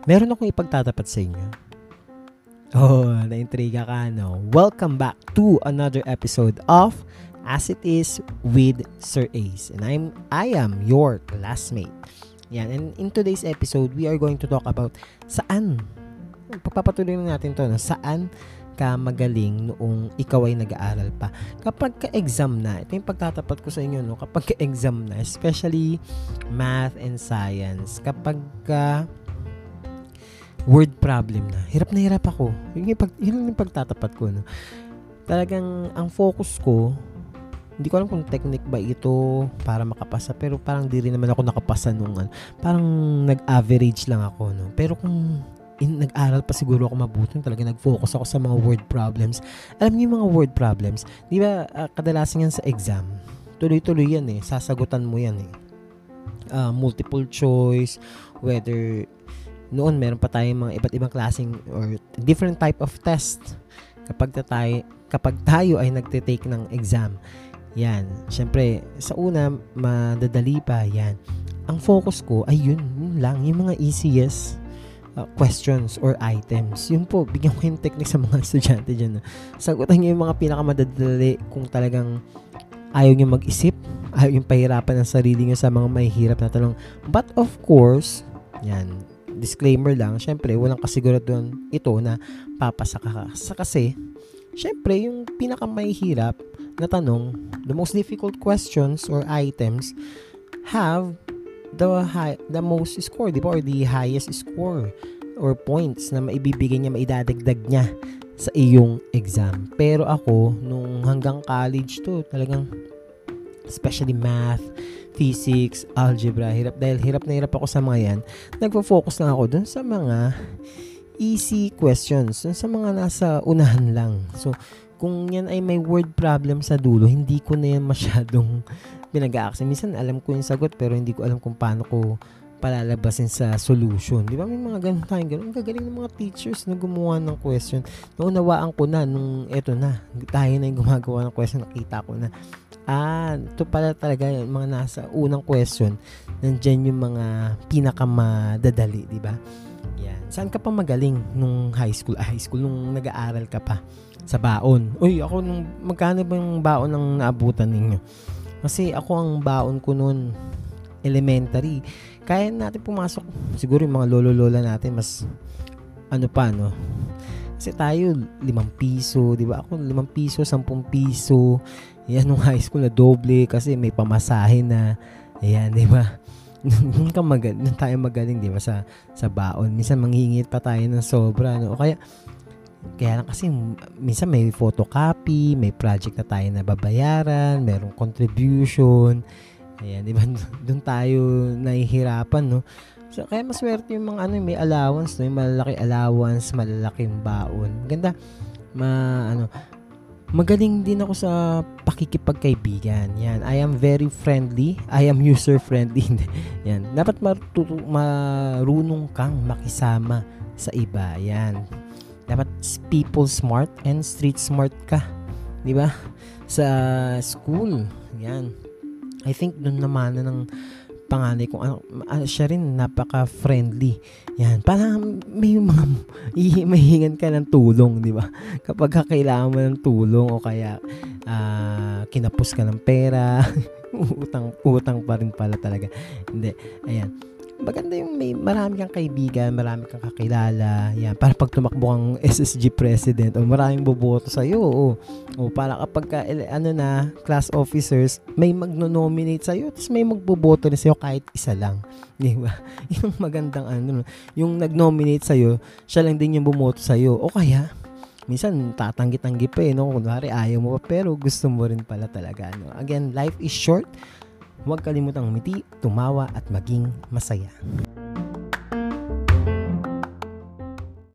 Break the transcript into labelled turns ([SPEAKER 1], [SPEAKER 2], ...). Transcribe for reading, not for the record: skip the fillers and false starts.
[SPEAKER 1] Meron akong ipagtatapat sa inyo. Oh, naintriga ka, no? Welcome back to another episode of As It Is with Sir Ace. And I am your classmate. Yan, and in today's episode, we are going to talk about saan. Pagpapatuloy natin to, no? Saan ka magaling noong ikaw ay nag-aaral pa. Kapag ka-exam na, ito yung pagtatapat ko sa inyo, no? Kapag ka-exam na, especially math and science, kapag word problem na hirap ako. Yun yung pagtatapat ko, no? Talagang ang focus ko, hindi ko alam kung technique ba ito para makapasa, pero parang di rin naman ako nakapasa nung parang nag-average lang ako, no? Pero kung nag-aral pa siguro ako mabuti, talaga nag-focus ako sa mga word problems. Alam niyo yung mga word problems, di ba, kadalasan yan sa exam, tuloy-tuloy yan eh, sasagutan mo yan eh. Multiple choice, whether noon meron pa tayong mga iba't ibang klaseng or different type of test kapag tayo ay nagte-take ng exam. Yan, syempre sa una madadali pa yan. Ang focus ko ay yun lang, yung mga easiest questions or items. Yun po, bigyan ko yung technique sa mga estudyante dyan. Sagutan nyo yung mga pinakamadadali kung talagang ayaw nyo mag-isip, ayaw nyo pahirapan ang sarili nyo sa mga mahihirap na tanong. But of course, yan, disclaimer lang, syempre walang kasiguraduhan ito na papasa ka. Kasi syempre yung pinakamahihirap na tanong, the most difficult questions or items have the most score, di ba? Or the highest score or points na maibibigay niya, maidadagdag niya sa iyong exam. Pero ako, nung hanggang college to, talagang especially math, physics, algebra, hirap na hirap ako sa mga yan. Nagpo-focus lang ako dun sa mga easy questions, dun sa mga nasa unahan lang. So, kung yan ay may word problem sa dulo, hindi ko na yan masyadong pinag-a-access. Minsan alam ko yung sagot pero hindi ko alam kung paano ko palalabasin sa solution. Di ba may mga ganun tayong ganun? Ang gagaling ng mga teachers na gumawa ng question. Naunawaan ko na nung eto na, tayo na yung gumagawa ng question, nakita ko na. Ito pala talaga yung mga nasa unang question, nandyan yung mga pinakamadadali, di ba? Yan. Saan ka pa magaling nung high school, nung nag-aaral ka pa? Sa baon. Uy, ako nung magkano ba yung baon ng naabutan ninyo? Kasi ako ang baon ko noon elementary. Kaya natin pumasok, siguro yung mga lolo-lola natin mas no? Kasi tayo 5 piso, di ba? Ako 5 piso, 10 piso. Yan nung high school na doble kasi may pamasahe na. Ayan, di ba? Nung tayo magaling, di ba? Sa baon. Minsan manghingit pa tayo ng sobra, no? Kaya lang kasi minsan may photocopy, may project na tayo na babayaran, merong contribution. Ayan, di ba? Doon tayo nahihirapan, no? So, kaya maswerte yung mga may allowance, no? Yung malalaki allowance, malalaking baon. Ganda. Magaling din ako sa pakikipagkaibigan. Yan. I am very friendly. I am user-friendly. Yan. Dapat marunong kang makisama sa iba. Yan. Dapat people smart and street smart ka. Di ba? Sa school. Yan. I think doon naman ng panganay kung siya rin napaka-friendly. Yan, parang may mga mahihingan ka ng tulong, di ba? Kapag kailangan mo ng tulong o kaya kinapos ka ng pera, utang pa rin pala talaga. Hindi, ayan. Maganda yung may marami kang kaibigan, marami kang kakilala. Yan, para pag tumakbo kang SSG president o maraming boboto sa'yo. O para kapag class officers, may magno-nominate sa'yo, tapos may magboboto na sa'yo kahit isa lang. Di ba? Yung magandang yung nag-nominate sa'yo, siya lang din yung bumoto sa'yo. O kaya, minsan tatanggi-tanggi pa no? Kunwari ayaw mo pa, pero gusto mo rin pala talaga. No? Again, life is short. Huwag kalimutang umiti, tumawa at maging masaya.